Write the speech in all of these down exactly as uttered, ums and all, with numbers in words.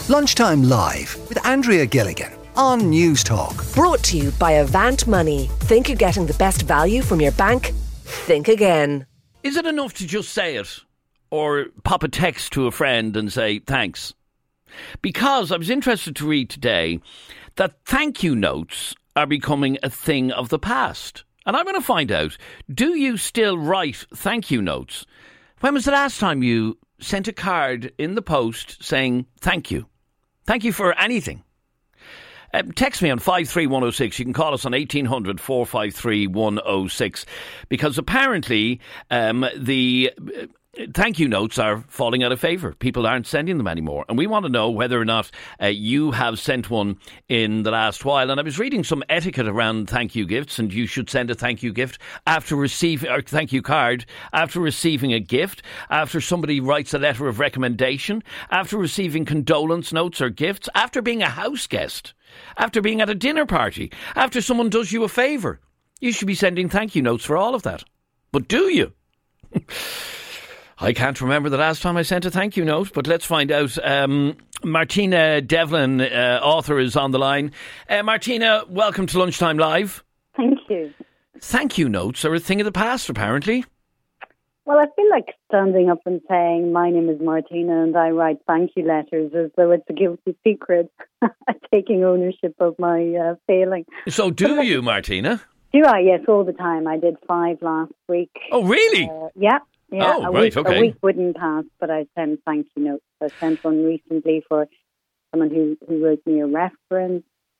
Lunchtime Live with Andrea Gilligan on News Talk. Brought to you by Avant Money. Think you're getting the best value from your bank? Think again. Is it enough to just say it or pop a text to a friend and say thanks? Because I was interested to read today that thank you notes are becoming a thing of the past. And I'm going to find out, do you still write thank you notes? When was the last time you sent a card in the post saying thank you? Thank you for anything. Uh, text me on five three one oh six. You can call us on eighteen hundred four five three one oh six, because apparently um, the uh, thank you notes are falling out of favour. People aren't sending them anymore. And we want to know whether or not uh, you have sent one in the last while. And I was reading some etiquette around thank you gifts, and you should send a thank you gift after receiving, or thank you card, after receiving a gift, after somebody writes a letter of recommendation, after receiving condolence notes or gifts, after being a house guest, after being at a dinner party, after someone does you a favour. You should be sending thank you notes for all of that. But do you? I can't remember the last time I sent a thank you note, but let's find out. Um, Martina Devlin, uh, author, is on the line. Uh, Martina, welcome to Lunchtime Live. Thank you. Thank you notes are a thing of the past, apparently. Well, I feel like standing up and saying, my name is Martina and I write thank you letters as though it's a guilty secret, taking ownership of my uh, failing. So do you, Martina? Do I? Yes, all the time. I did five last week. Oh, really? Uh, yeah. Yeah, oh, a right, week, okay. A week wouldn't pass, but I send thank you notes. I sent one recently for someone who, who wrote me a reference.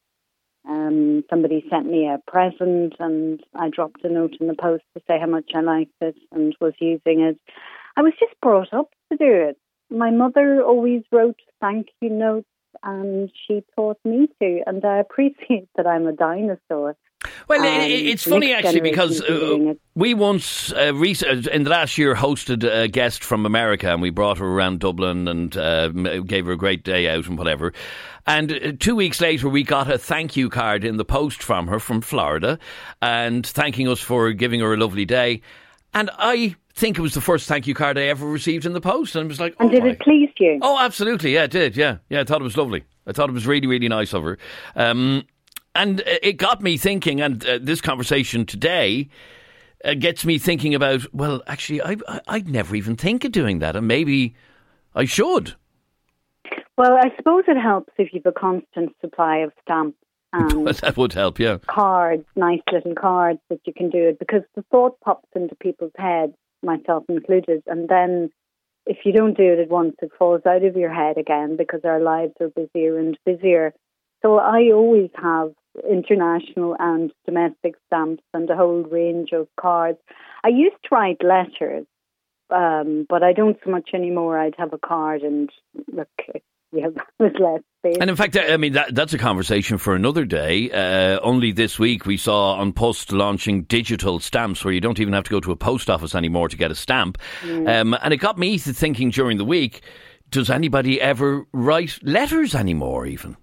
Um, somebody sent me a present, and I dropped a note in the post to say how much I liked it and was using it. I was just brought up to do it. My mother always wrote thank you notes, and she taught me to, and I appreciate that I'm a dinosaur. Well, um, it's funny actually, because uh, we once, uh, in the last year, hosted a guest from America, and we brought her around Dublin and uh, gave her a great day out and whatever. And two weeks later, we got a thank you card in the post from her from Florida, and thanking us for giving her a lovely day. And I think it was the first thank you card I ever received in the post, and it was like, oh, and did my. it please you? Oh, absolutely, yeah, it did, yeah, yeah. I thought it was lovely. I thought it was really, really nice of her. Um, And it got me thinking, and uh, this conversation today uh, gets me thinking about, well, actually, I, I, I'd never even think of doing that, and maybe I should. Well, I suppose it helps if you've a constant supply of stamps and that would help, yeah. cards, nice little cards that you can do it, because the thought pops into people's heads, myself included, and then if you don't do it at once, it falls out of your head again because our lives are busier and busier. So I always have international and domestic stamps and a whole range of cards. I used to write letters, um, but I don't so much anymore. I'd have a card and look, yeah, there's less space. And in fact, I mean, that, that's a conversation for another day. Uh, only this week we saw An Post launching digital stamps where you don't even have to go to a post office anymore to get a stamp. Mm. Um, and it got me thinking during the week, does anybody ever write letters anymore even?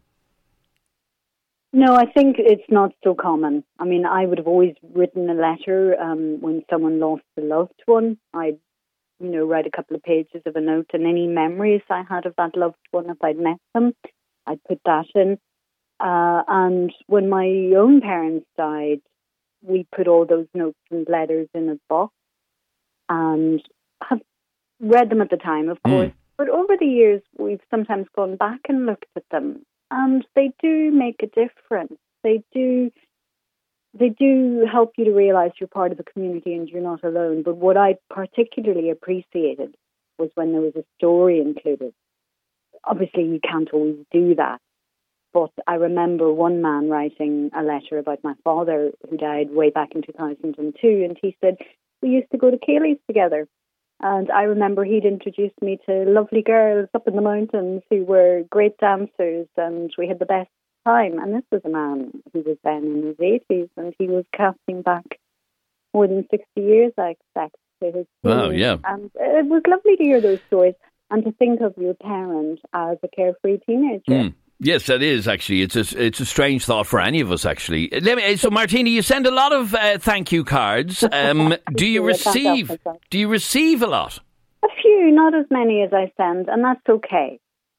No, I think it's not so common. I mean, I would have always written a letter um, when someone lost a loved one. I'd, you know, write a couple of pages of a note, and any memories I had of that loved one, if I'd met them, I'd put that in. Uh, and when my own parents died, we put all those notes and letters in a box and have read them at the time, of course. Mm. But over the years, we've sometimes gone back and looked at them. And they do make a difference. They do they do help you to realise you're part of the community and you're not alone. But what I particularly appreciated was when there was a story included. Obviously, you can't always do that. But I remember one man writing a letter about my father who died way back in two thousand two. And he said, we used to go to Cayley's together. And I remember he'd introduced me to lovely girls up in the mountains who were great dancers, and we had the best time. And this was a man who was then in his eighties, and he was casting back more than sixty years, I expect, to his Wow, yeah. And it was lovely to hear those stories and to think of your parent as a carefree teenager. Mm. Yes, that is actually. It's a, it's a strange thought for any of us, actually. Let me, so, Martina, you send a lot of uh, thank you cards. Um, do you receive? Do you receive a lot? A few, not as many as I send, and that's okay.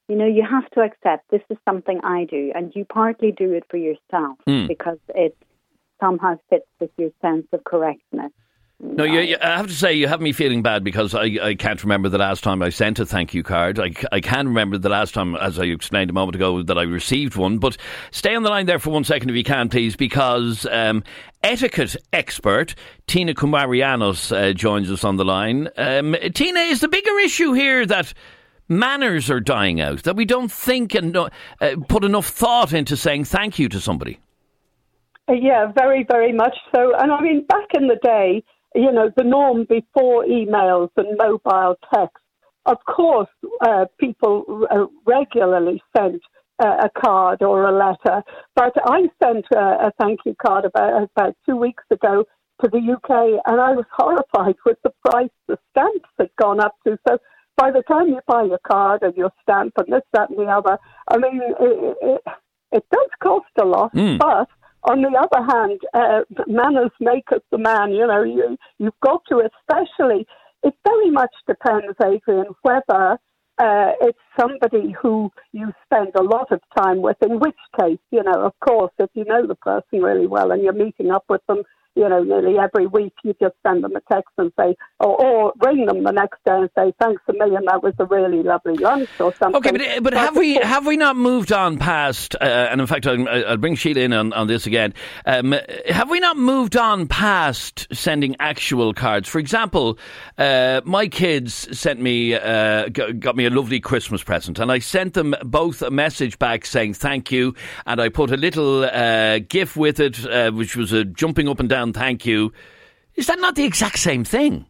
you know, you have to accept this is something I do, and you partly do it for yourself mm. because it somehow fits with your sense of correctness. No, you, you, I have to say, you have me feeling bad because I, I can't remember the last time I sent a thank you card. I, I can remember the last time, as I explained a moment ago, that I received one. But stay on the line there for one second if you can, please, because um, etiquette expert Tina Kumarianos uh, joins us on the line. Um, Tina, is the bigger issue here that manners are dying out, that we don't think and uh, put enough thought into saying thank you to somebody? Uh, yeah, very, very much so. And I mean, back in the day, you know, the norm before emails and mobile text, of course, uh, people uh, regularly sent uh, a card or a letter. But I sent uh, a thank you card about, about two weeks ago to the U K, and I was horrified with the price the stamps had gone up to. So by the time you buy your card and your stamp and this, that and the other, I mean, it, it, it does cost a lot, mm. but on the other hand, uh, manners make us the man. You know, you, you've got to, especially, it very much depends, Adrian, whether uh, it's somebody who you spend a lot of time with, in which case, you know, of course, if you know the person really well and you're meeting up with them, you know, nearly every week, you just send them a text and say, or, or ring them the next day and say, thanks a million, that was a really lovely lunch or something. Okay, but, but have we have we not moved on past, uh, and in fact, I'll, I'll bring Sheila in on, on this again, um, have we not moved on past sending actual cards? For example, uh, my kids sent me, uh, got me a lovely Christmas present, and I sent them both a message back saying thank you, and I put a little uh, GIF with it, uh, which was a jumping up and down thank you. Is that not the exact same thing?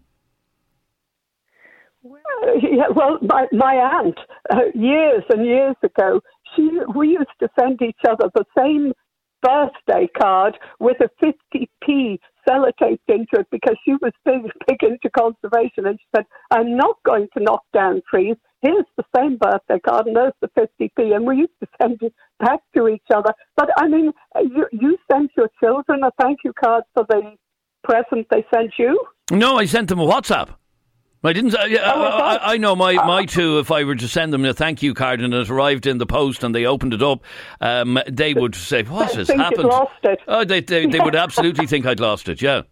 Well, yeah, well my, my aunt, uh, years and years ago, she we used to send each other the same birthday card with a fifty p sellotaped into it because she was big, big into conservation, and she said, I'm not going to knock down trees. Here's the same birthday card and there's the fifty p, and we used to send it back to each other. But I mean, you, you sent your children a thank you card for the present they sent you? No, I sent them a WhatsApp. I didn't. I, oh, I, I know my, my two. If I were to send them a thank you card and it arrived in the post and they opened it up, um, they would say, "What has think happened?" You've lost it. Oh, they they, they would absolutely think I'd lost it. Yeah.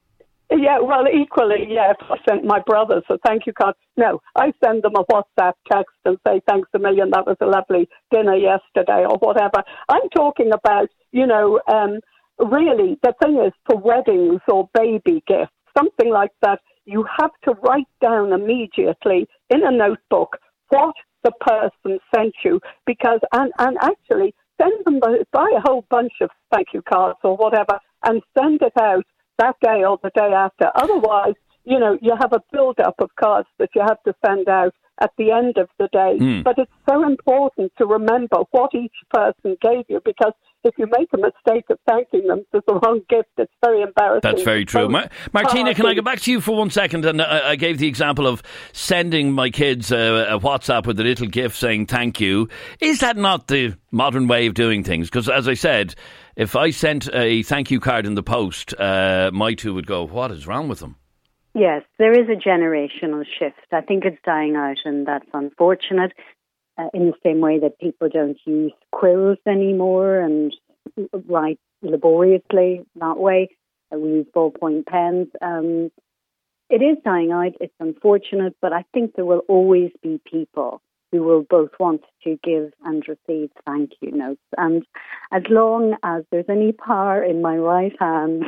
Yeah, well, equally, yeah, if I sent my brothers a thank you card, no, I send them a WhatsApp text and say, thanks a million, that was a lovely dinner yesterday, or whatever. I'm talking about, you know, um, really, the thing is, for weddings or baby gifts, something like that, you have to write down immediately in a notebook what the person sent you, because, and, and actually, send them, buy a whole bunch of thank you cards or whatever, and send it out that day or the day after. Otherwise, you know, you have a build-up of cards that you have to send out at the end of the day. Mm. But it's so important to remember what each person gave you, because if you make a mistake of thanking them for the wrong gift, it's very embarrassing. That's very true. Mar- Martina, can I go back to you for one second? And I, I gave the example of sending my kids a, a WhatsApp with a little gift saying thank you. Is that not the modern way of doing things? Because, as I said, if I sent a thank you card in the post, uh, my two would go, what is wrong with them? Yes, there is a generational shift. I think it's dying out, and that's unfortunate. Uh, in the same way that people don't use quills anymore and write laboriously that way. Uh, we use ballpoint pens. Um, it is dying out. It's unfortunate, but I think there will always be people who will both want to give and receive thank you notes. And as long as there's any power in my right hand,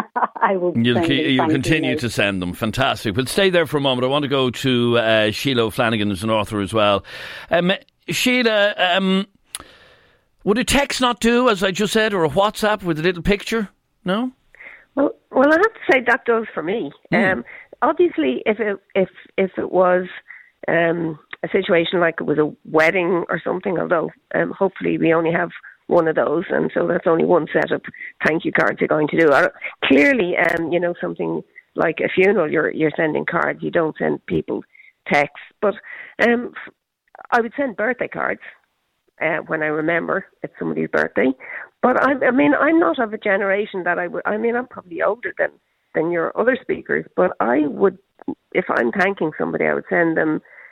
I will You'll, you'll continue you to send them. Fantastic. We'll stay there for a moment. I want to go to uh, Sheila O'Flanagan, who's an author as well. Um, Sheila, um, would a text not do, as I just said, or a WhatsApp with a little picture? No? Well, well, I have to say that does for me. Mm. Um, obviously, if it, if, if it was um, a situation like it was a wedding or something, although um, hopefully we only have one of those, and so that's only one set of thank you cards you're going to do. Uh, clearly, um, you know, something like a funeral, you're you're sending cards. You don't send people texts. But um, I would send birthday cards uh, when I remember it's somebody's birthday. But I, I mean, I'm not of a generation that I would. I mean, I'm probably older than, than your other speakers. But I would, if I'm thanking somebody, I would send them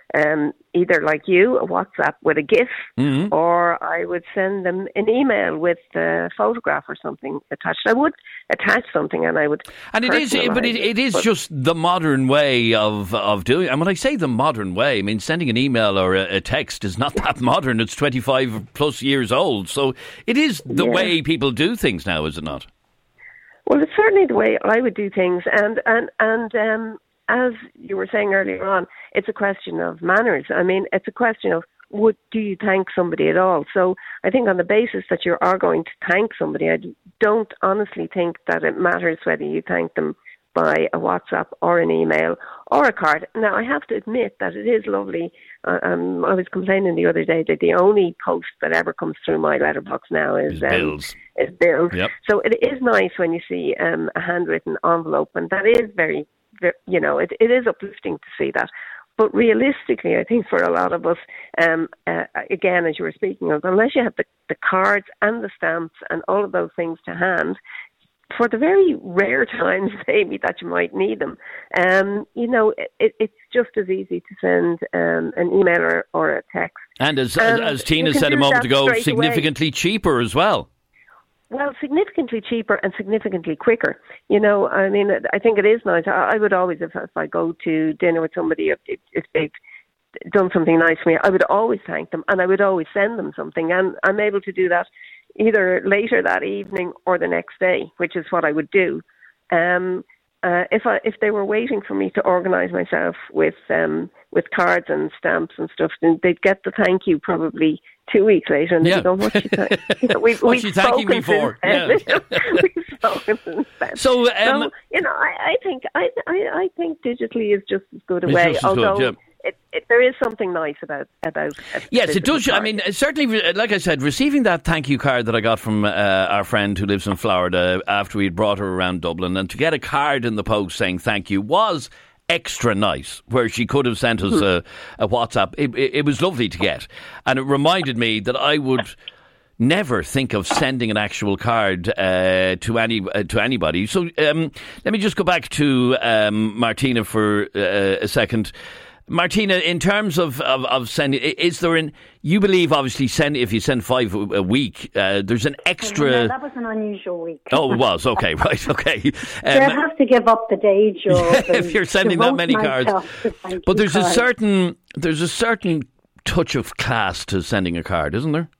um, either like you, a WhatsApp with a GIF, Mm-hmm. or I would send them an email with a photograph or something attached. I would attach something, and I would. And it is, but it, it is but just the modern way of of doing. And when I say the modern way, I mean sending an email or a, a text is not that modern. It's twenty-five plus years old, so it is the Yeah. way people do things now, is it not? Well, it's certainly the way I would do things, and and and um, as you were saying earlier on, it's a question of manners. I mean, it's a question of would do you thank somebody at all? So I think on the basis that you are going to thank somebody, I don't honestly think that it matters whether you thank them by a WhatsApp or an email or a card. Now, I have to admit that it is lovely. Uh, um, I was complaining the other day that the only post that ever comes through my letterbox now is It's um, bills. Is bills. Yep. So it is nice when you see um, a handwritten envelope, and that is very, very you know, it, it is uplifting to see that. But realistically, I think for a lot of us, um, uh, again, as you were speaking of, unless you have the, the cards and the stamps and all of those things to hand, for the very rare times maybe that you might need them, um, you know, it, it's just as easy to send um, an email or, or a text. And as, Um, as, as Tina you can said a do moment that ago, straight significantly cheaper as well. Well, significantly cheaper and significantly quicker. You know, I mean, I think it is nice. I, I would always, if, if I go to dinner with somebody, if, if they've done something nice for me, I would always thank them, and I would always send them something. And I'm able to do that either later that evening or the next day, which is what I would do. Um, uh, if I if they were waiting for me to organise myself with um, with cards and stamps and stuff, then they'd get the thank you probably two weeks later, and Yeah. they'd go, "What's she thank- you know, we've, What's we've she thanking me spoken for?" since then. Yeah. We've spoken since then. So, um, So, you know, I, I think I, I I think digitally is just as good a It's way. just as good, although yeah. it, it, there is something nice about about. a Yes, it physical does. I card. mean, certainly, like I said, receiving that thank you card that I got from uh, our friend who lives in Florida after we'd brought her around Dublin, and to get a card in the post saying thank you was extra nice, where she could have sent us a, a WhatsApp. It, it, it was lovely to get. And it reminded me that I would never think of sending an actual card uh, to any uh, to anybody. So um, let me just go back to um, Martina for uh, a second. Martina, in terms of, of, of sending, is there an, you believe obviously send if you send five a, a week, uh, there's an extra... No, that was an unusual week. Oh, it was, okay, right, okay. Um, So I have to give up the day job. if you're sending that many cards. But there's a certain there's a certain touch of class to sending a card, isn't there?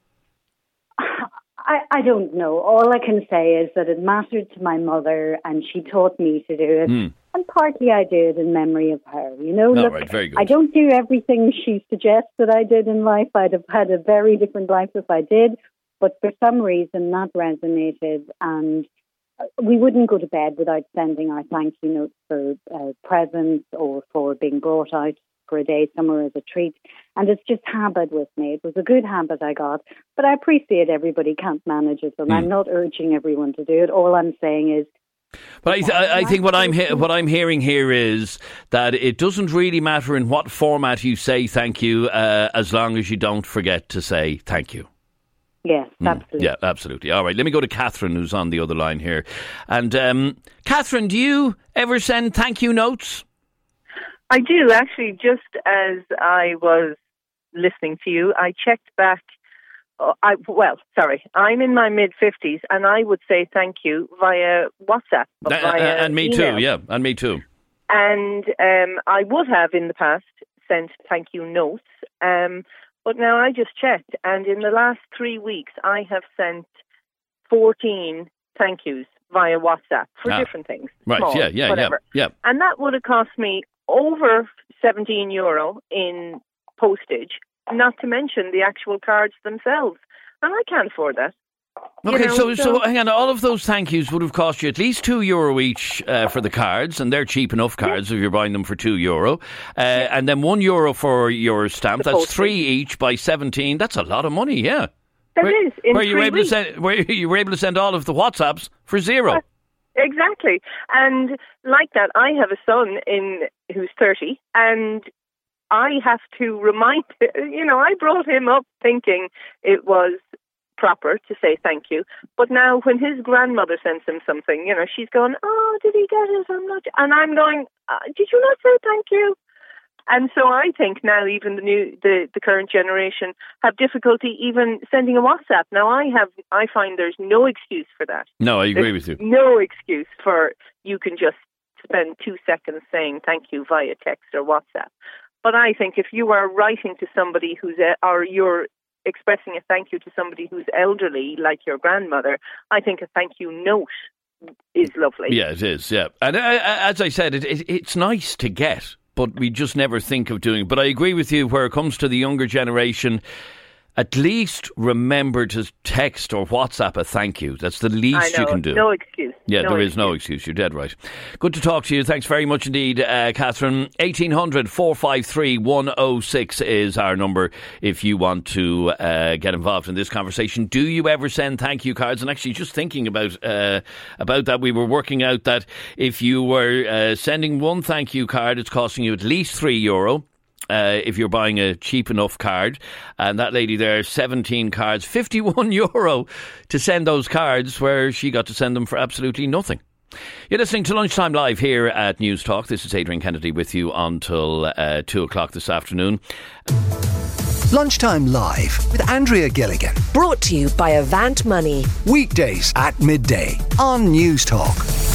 I, I don't know. All I can say is that it mattered to my mother, and she taught me to do it. Mm. And partly I do it in memory of her. You know, All look, right, very good. I don't do everything she suggests that I did in life. I'd have had a very different life if I did. But for some reason, that resonated, and we wouldn't go to bed without sending our thank you notes for uh, presents or for being brought out for a day somewhere as a treat. And it's just habit with me. It was a good habit I got, but I appreciate everybody can't manage it, and Mm. I'm not urging everyone to do it. All I'm saying is, But I, th- I think what I'm he- what I'm hearing here is that it doesn't really matter in what format you say thank you, uh, as long as you don't forget to say thank you. yes, absolutely. Yeah, absolutely. All right, let me go to Catherine, who's on the other line here. And um, Catherine, do you ever send thank you notes? I do, actually. Just as I was listening to you, I checked back. Uh, I, well, sorry, I'm in my mid-fifties, and I would say thank you via WhatsApp. Or Uh, via and me email. too, yeah, and me too. And um, I would have in the past sent thank you notes, um, but now I just checked, and in the last three weeks, I have sent fourteen thank yous via WhatsApp for Ah, different things. Right, small, yeah, yeah, whatever. yeah, yeah. And that would have cost me over seventeen euro in postage, not to mention the actual cards themselves. And I can't afford that. You Okay, know, so, so so- hang on, all of those thank yous would have cost you at least two euro each uh, for the cards, and they're cheap enough cards if you're buying them for two euro, uh, and then one euro for your stamp. The That's postage. three each by seventeen. That's a lot of money, yeah. That where, is, in where you were three able weeks. to send, where you were able to send all of the WhatsApps for zero. Exactly. And like that, I have a son in who's thirty, and I have to remind, you know, I brought him up thinking it was proper to say thank you. But now when his grandmother sends him something, you know, she's going, oh, did he get it? I'm not, and I'm going, uh, did you not say thank you? And so I think now even the new, the, the current generation have difficulty even sending a WhatsApp. Now I have, I find there's no excuse for that. No, I agree there's with you. No excuse for, you can just spend two seconds saying thank you via text or WhatsApp. But I think if you are writing to somebody who's, uh, or you're expressing a thank you to somebody who's elderly, like your grandmother, I think a thank you note is lovely. Yeah, it is, yeah. And uh, as I said, it, it, it's nice to get, but we just never think of doing it. But I agree with you, where it comes to the younger generation, at least remember to text or WhatsApp a thank you. That's the least you can do. No excuse. Yeah, no there excuse. is no excuse. You're dead right. Good to talk to you. Thanks very much indeed, uh, Catherine. eighteen hundred, four five three, one oh six is our number if you want to uh, get involved in this conversation. Do you ever send thank you cards? And actually, just thinking about uh, about that, we were working out that if you were uh, sending one thank you card, it's costing you at least three euro. Uh, if you're buying a cheap enough card, and that lady there, seventeen cards, fifty-one euro to send those cards, where she got to send them for absolutely nothing. You're listening to Lunchtime Live here at News Talk. This is Adrian Kennedy with you until uh, two o'clock this afternoon. Lunchtime Live with Andrea Gilligan. Brought to you by Avant Money. Weekdays at midday on News Talk.